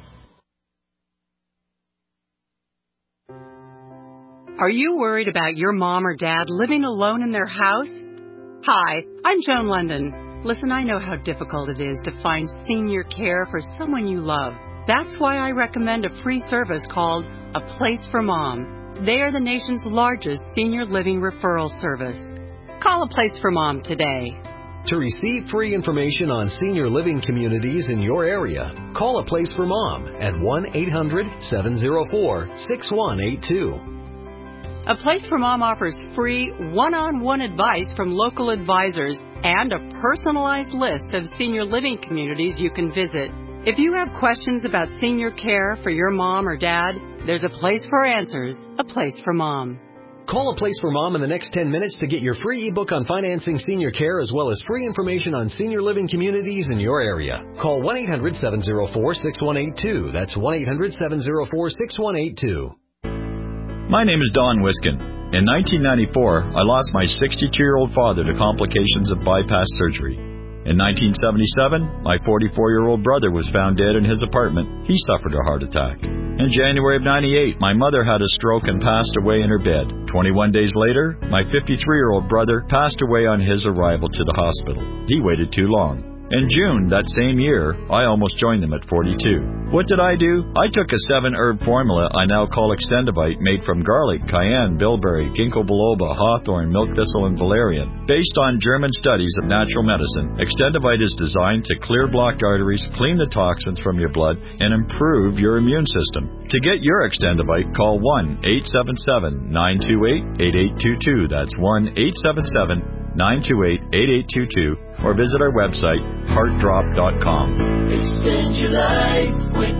Are you worried about your mom or dad living alone in their house? Hi, I'm Joan London. Listen, I know how difficult it is to find senior care for someone you love. That's why I recommend a free service called A Place for Mom. They are the nation's largest senior living referral service. Call A Place for Mom today. To receive free information on senior living communities in your area, call A Place for Mom at one eight hundred seven oh four six one eight two. A Place for Mom offers free one-on-one advice from local advisors and a personalized list of senior living communities you can visit. If you have questions about senior care for your mom or dad, there's a place for answers, A Place for Mom. Call A Place for Mom in the next ten minutes to get your free ebook on financing senior care as well as free information on senior living communities in your area. Call one eight hundred seven oh four six one eight two. That's one eight hundred seven oh four six one eight two. My name is Don Wiskin. In nineteen ninety-four, I lost my sixty-two-year-old father to complications of bypass surgery. In nineteen seventy-seven, my forty-four-year-old brother was found dead in his apartment. He suffered a heart attack. In January of ninety-eight, my mother had a stroke and passed away in her bed. twenty-one days later, my fifty-three-year-old brother passed away on his arrival to the hospital. He waited too long. In June that same year, I almost joined them at forty-two. What did I do? I took a seven-herb formula I now call Extendivite, made from garlic, cayenne, bilberry, ginkgo biloba, hawthorn, milk thistle, and valerian. Based on German studies of natural medicine, Extendivite is designed to clear blocked arteries, clean the toxins from your blood, and improve your immune system. To get your Extendivite, call one eight seven seven nine two eight eight eight two two. That's one eight seven seven nine two eight eight eight two two. Or visit our website, heart drop dot com. Extend your life with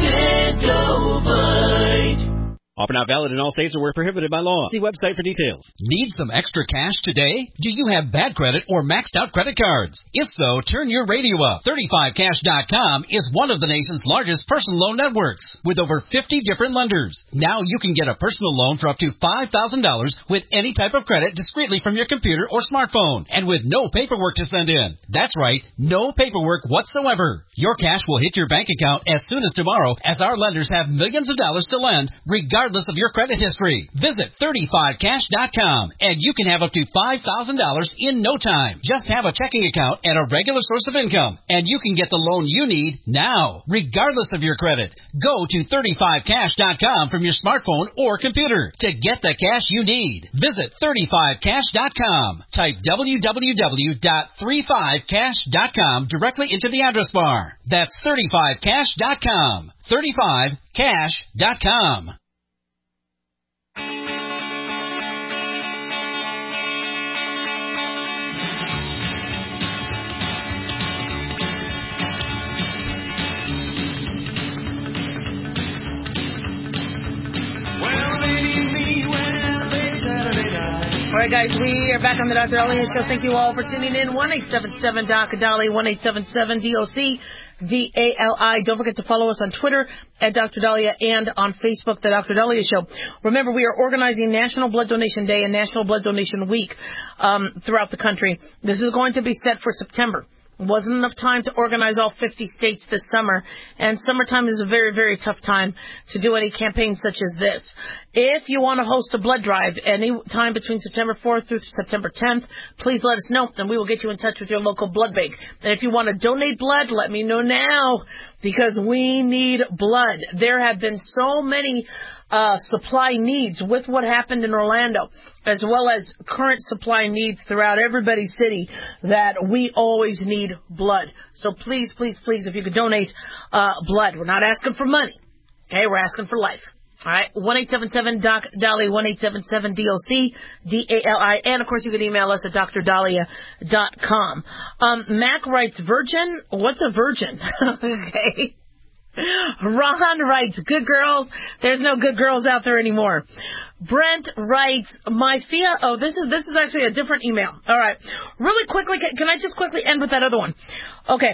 Extendovite. Offer not valid in all states or where prohibited by law. See website for details. Need some extra cash today? Do you have bad credit or maxed out credit cards? If so, turn your radio up. thirty-five cash dot com is one of the nation's largest personal loan networks with over fifty different lenders. Now you can get a personal loan for up to five thousand dollars with any type of credit discreetly from your computer or smartphone and with no paperwork to send in. That's right, no paperwork whatsoever. Your cash will hit your bank account as soon as tomorrow, as our lenders have millions of dollars to lend regardless of your credit history. Visit thirty-five cash dot com and you can have up to five thousand dollars in no time. Just have a checking account and a regular source of income and you can get the loan you need now, regardless of your credit. Go to thirty-five cash dot com from your smartphone or computer to get the cash you need. Visit thirty-five cash dot com. Type w w w dot thirty-five cash dot com directly into the address bar. That's thirty-five cash dot com. thirty-five cash dot com. right, guys, we are back on the Doctor Daliah Show. Thank you all for tuning in. one eight seven seven D O C Dali, one eight seven seven D O C D A L I. Don't forget to follow us on Twitter at Doctor Daliah and on Facebook, The Doctor Daliah Show. Remember, we are organizing National Blood Donation Day and National Blood Donation Week um, throughout the country. This is going to be set for September. Wasn't enough time to organize all fifty states this summer, and summertime is a very, very tough time to do any campaigns such as this. If you want to host a blood drive any time between September fourth through September tenth, please let us know, and we will get you in touch with your local blood bank. And if you want to donate blood, let me know now, because we need blood. There have been so many uh supply needs with what happened in Orlando, as well as current supply needs throughout everybody's city, that we always need blood. So please, please, please, if you could donate uh blood. We're not asking for money. Okay, we're asking for life. All right, one eight seven seven D O C Dali, one eight seven seven D O C D A L I. And, of course, you can email us at D R Daliah dot com. Um, Mac writes, virgin? What's a virgin? Okay. Ron writes, good girls. There's no good girls out there anymore. Brent writes, my Fia. Oh, this is this is actually a different email. All right. Really quickly, can, can I just quickly end with that other one? Okay.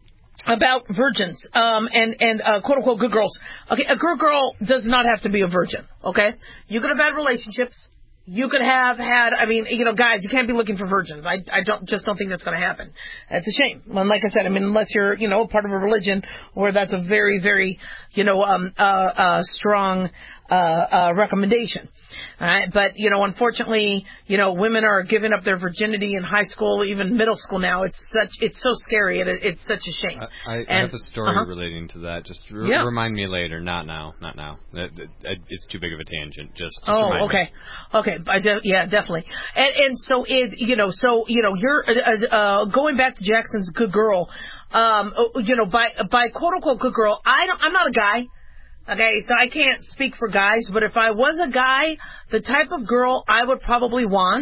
About virgins, um, and, and, uh, quote unquote good girls. Okay. A good girl does not have to be a virgin. Okay. You could have had relationships. You could have had, I mean, you know, guys, you can't be looking for virgins. I, I don't, just don't think that's going to happen. It's a shame. And like I said, I mean, unless you're, you know, part of a religion where that's a very, very, you know, um, uh, uh, strong, uh, uh, recommendation. All right. But, you know, unfortunately, you know, women are giving up their virginity in high school, even middle school now. It's such, it's so scary. It, it's such a shame. I, I, and, I have a story uh-huh. relating to that. Just r- yeah. remind me later. Not now. Not now. It, it, it's too big of a tangent. Just, just oh, okay. Me. Okay. I de- yeah, definitely. And, and so it, you know, so, you know, you're, uh, uh, going back to Jackson's good girl, um, you know, by, by quote unquote good girl, I don't, I'm not a guy. Okay, so I can't speak for guys, but if I was a guy, the type of girl I would probably want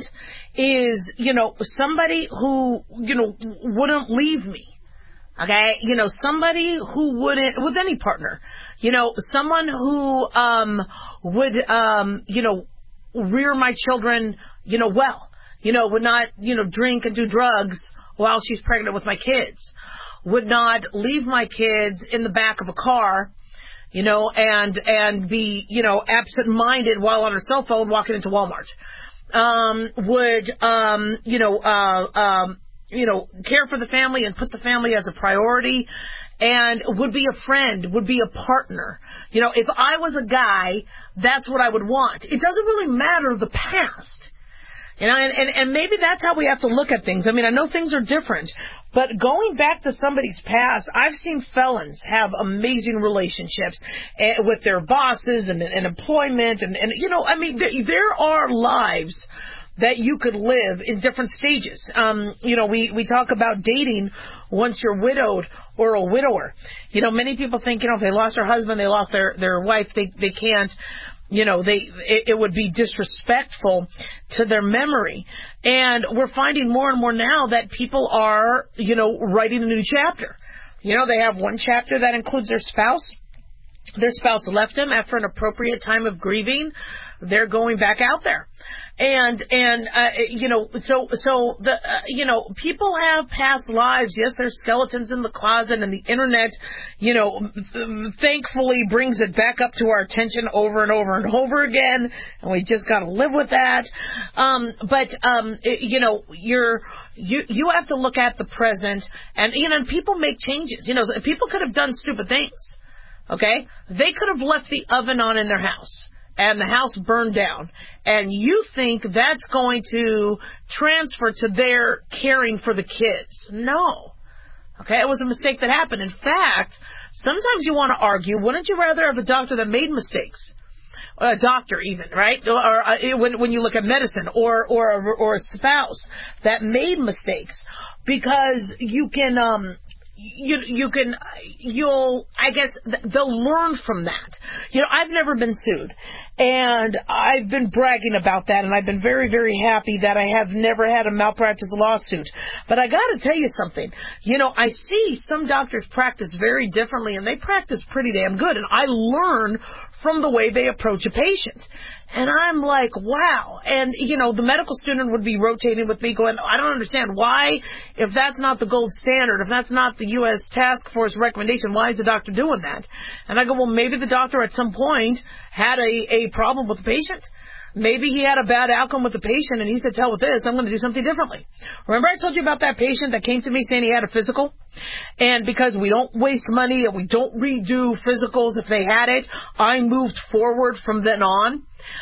is, you know, somebody who, you know, wouldn't leave me. Okay, you know, somebody who wouldn't, with any partner, you know, someone who, um, would, um, you know, rear my children, you know, well, you know, would not, you know, drink and do drugs while she's pregnant with my kids, would not leave my kids in the back of a car, you know, and, and be, you know, absent-minded while on her cell phone walking into Walmart. Um, would, um, you know, uh, um, you know, care for the family and put the family as a priority, and would be a friend, would be a partner. You know, if I was a guy, that's what I would want. It doesn't really matter the past. You know, and, and, and maybe that's how we have to look at things. I mean, I know things are different, but going back to somebody's past, I've seen felons have amazing relationships uh, with their bosses and, and employment. And, and, you know, I mean, th- there are lives that you could live in different stages. Um, you know, we, we talk about dating once you're widowed or a widower. You know, many people think, you know, if they lost their husband, they lost their, their wife, they, they can't, you know, they, it, it would be disrespectful to their memory. And we're finding more and more now that people are, you know, writing a new chapter. You know, they have one chapter that includes their spouse. Their spouse left them after an appropriate time of grieving. They're going back out there. And, and, uh, you know, so, so the, uh, you know, people have past lives. Yes, there's skeletons in the closet, and the internet, you know, thankfully brings it back up to our attention over and over and over again. And we just got to live with that. Um, but, um, it, you know, you're, you, you have to look at the present, and, you know, people make changes. You know, people could have done stupid things. Okay. They could have left the oven on in their house, and the house burned down, and you think that's going to transfer to their caring for the kids. No. Okay, it was a mistake that happened. In fact, sometimes you want to argue, wouldn't you rather have a doctor that made mistakes? Or a doctor even, right? Or uh, when, when you look at medicine, or, or, or a spouse that made mistakes, because you can, um, You you can you'll I guess they'll learn from that. You know, I've never been sued, and I've been bragging about that, and I've been very very happy that I have never had a malpractice lawsuit. But I got to tell you something. You know, I see some doctors practice very differently, and they practice pretty damn good, and I learn from the way they approach a patient. And I'm like, wow. And, you know, the medical student would be rotating with me going, I don't understand why, if that's not the gold standard, if that's not the U S task force recommendation, why is the doctor doing that? And I go, well, maybe the doctor at some point had a, a problem with the patient. Maybe he had a bad outcome with the patient, and he said, "Hell with this, I'm going to do something differently." Remember I told you about that patient that came to me saying he had a physical? And because we don't waste money and we don't redo physicals if they had it, I moved forward from then on.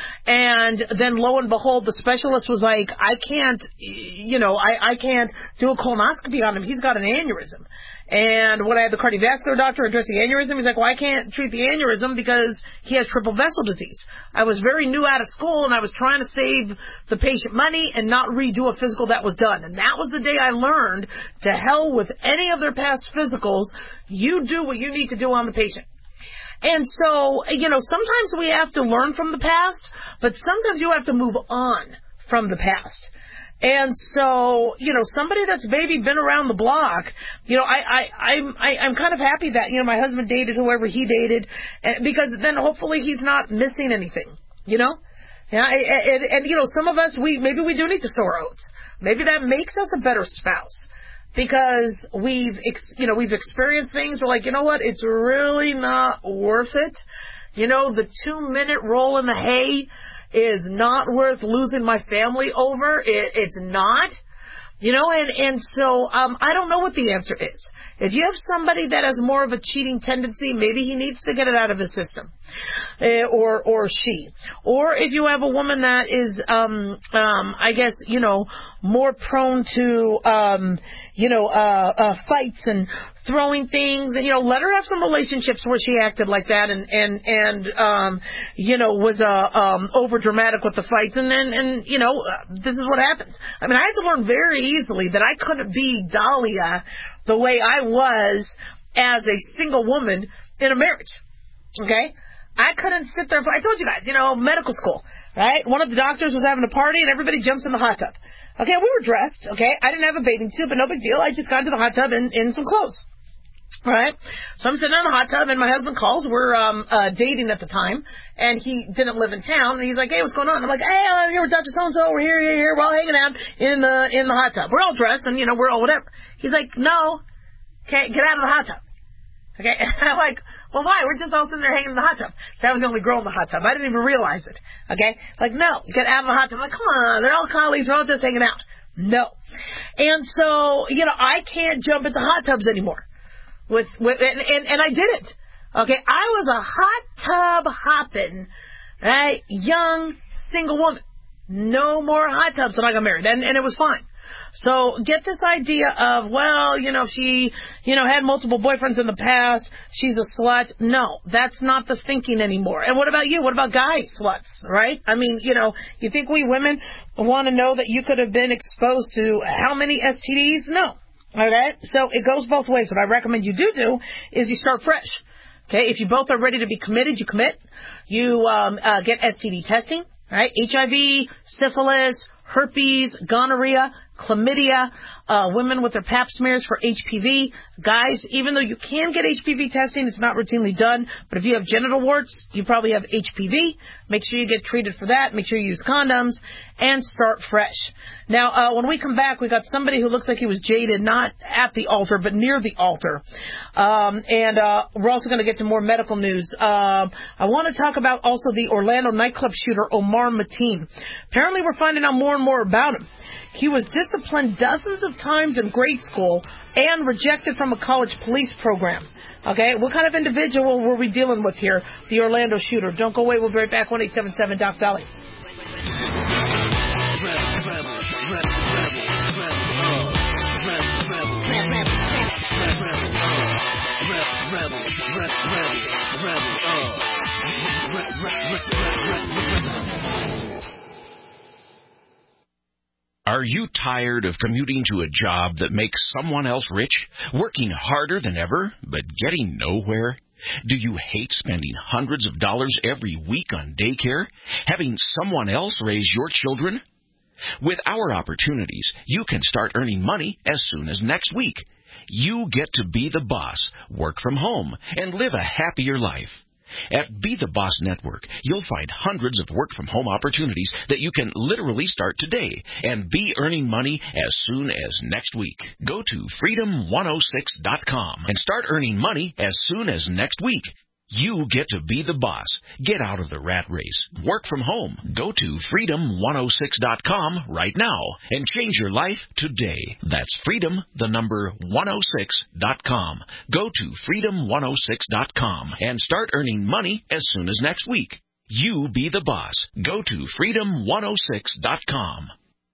And then lo and behold, the specialist was like, I can't, you know, I, I can't do a colonoscopy on him. He's got an aneurysm. And when I had the cardiovascular doctor address the aneurysm, he's like, well, I can't treat the aneurysm because he has triple vessel disease. I was very new out of school, and I was trying to save the patient money and not redo a physical that was done. And that was the day I learned, to hell with any of their past physicals. You do what you need to do on the patient. And so, you know, sometimes we have to learn from the past, but sometimes you have to move on from the past. And so, you know, somebody that's maybe been around the block, you know, I, I, I'm, I, I'm kind of happy that, you know, my husband dated whoever he dated, and, because then hopefully he's not missing anything, you know? Yeah, and, and, you know, some of us, we, maybe we do need to sow our oats. Maybe that makes us a better spouse. Because we've, ex, you know, we've experienced things. We're like, you know what? It's really not worth it. You know, the two-minute roll in the hay is not worth losing my family over. It, it's not. You know, and, and so um, I don't know what the answer is. If you have somebody that has more of a cheating tendency, maybe he needs to get it out of his system, uh, or or she. Or if you have a woman that is, um, um, I guess, you know, more prone to, um, you know, uh, uh, fights and throwing things, and, you know, let her have some relationships where she acted like that and, and, and, um, you know, was, uh, um, over dramatic with the fights. And then, and, and, you know, uh, this is what happens. I mean, I had to learn very easily that I couldn't be Dahlia the way I was as a single woman in a marriage. Okay? I couldn't sit there. For, I told you guys, you know, medical school, right? One of the doctors was having a party and everybody jumps in the hot tub. Okay, we were dressed, okay? I didn't have a bathing suit, but no big deal. I just got into the hot tub in, in some clothes. All right? So I'm sitting in the hot tub, and my husband calls. We're um, uh, dating at the time, and he didn't live in town. And he's like, hey, what's going on? I'm like, hey, I'm here with Doctor So-and-so. We're here, here, here. We're all hanging out in the in the hot tub. We're all dressed, and, you know, we're all whatever. He's like, no, okay, get out of the hot tub. Okay? And I'm like, well, why? We're just all sitting there hanging in the hot tub. So I was the only girl in the hot tub. I didn't even realize it. Okay? Like, no, get out of the hot tub. I'm like, come on, they're all colleagues. We're all just hanging out. No. And so, you know, I can't jump into hot tubs anymore. With, with and, and, and I didn't. Okay, I was a hot tub hopping, right, young, single woman. No more hot tubs when I got married, and, and it was fine. So get this idea of, well, you know, if she, you know, had multiple boyfriends in the past, she's a slut. No, that's not the thinking anymore. And what about you? What about guys sluts, right? I mean, you know, you think we women want to know that you could have been exposed to how many S T Ds? No. Okay? So it goes both ways. What I recommend you do do is you start fresh. Okay? If you both are ready to be committed, you commit. You um, uh, get S T D testing, right? H I V, syphilis, herpes, gonorrhea, chlamydia, uh, women with their pap smears for H P V. Guys, even though you can get H P V testing, it's not routinely done. But if you have genital warts, you probably have H P V. Make sure you get treated for that. Make sure you use condoms and start fresh. Now, uh, when we come back, we got somebody who looks like he was jaded, not at the altar, but near the altar. Um, and uh, we're also going to get to more medical news. Uh, I want to talk about also the Orlando nightclub shooter, Omar Mateen. Apparently, we're finding out more and more about him. He was disciplined dozens of times in grade school and rejected from a college police program. Okay, what kind of individual were we dealing with here? The Orlando shooter. Don't go away. We'll be right back. one eight seven seven Doc Valley. Are you tired of commuting to a job that makes someone else rich, working harder than ever, but getting nowhere? Do you hate spending hundreds of dollars every week on daycare, having someone else raise your children? With our opportunities, you can start earning money as soon as next week. You get to be the boss, work from home, and live a happier life. At Be the Boss Network, you'll find hundreds of work-from-home opportunities that you can literally start today and be earning money as soon as next week. Go to freedom one oh six dot com and start earning money as soon as next week. You get to be the boss. Get out of the rat race. Work from home. Go to freedom one oh six dot com right now and change your life today. That's freedom, the number one oh six dot com. Go to freedom one oh six dot com and start earning money as soon as next week. You be the boss. Go to freedom one oh six dot com.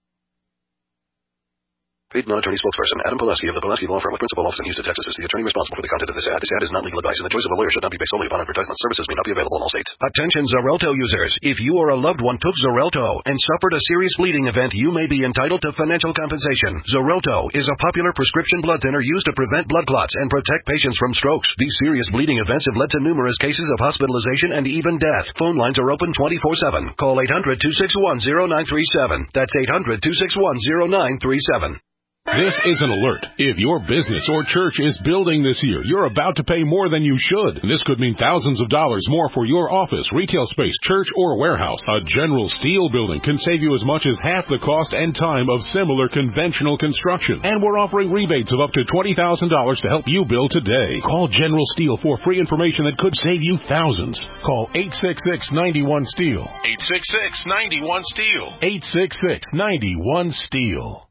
Paid non-attorney spokesperson Adam Pulaski of the Pulaski Law Firm with principal office in Houston, Texas is the attorney responsible for the content of this ad. This ad is not legal advice, and the choice of a lawyer should not be based solely upon advertisement. Services may not be available in all states. Attention Xarelto users. If you or a loved one took Xarelto and suffered a serious bleeding event, you may be entitled to financial compensation. Xarelto is a popular prescription blood thinner used to prevent blood clots and protect patients from strokes. These serious bleeding events have led to numerous cases of hospitalization and even death. Phone lines are open twenty-four seven. Call eight hundred, two six one, zero nine three seven. That's eight hundred, two six one, zero nine three seven. This is an alert. If your business or church is building this year, you're about to pay more than you should. This could mean thousands of dollars more for your office, retail space, church, or warehouse. A General Steel building can save you as much as half the cost and time of similar conventional construction. And we're offering rebates of up to twenty thousand dollars to help you build today. Call General Steel for free information that could save you thousands. Call eight six six, nine one, STEEL. eight six six, nine one, STEEL. eight six six, nine one, STEEL.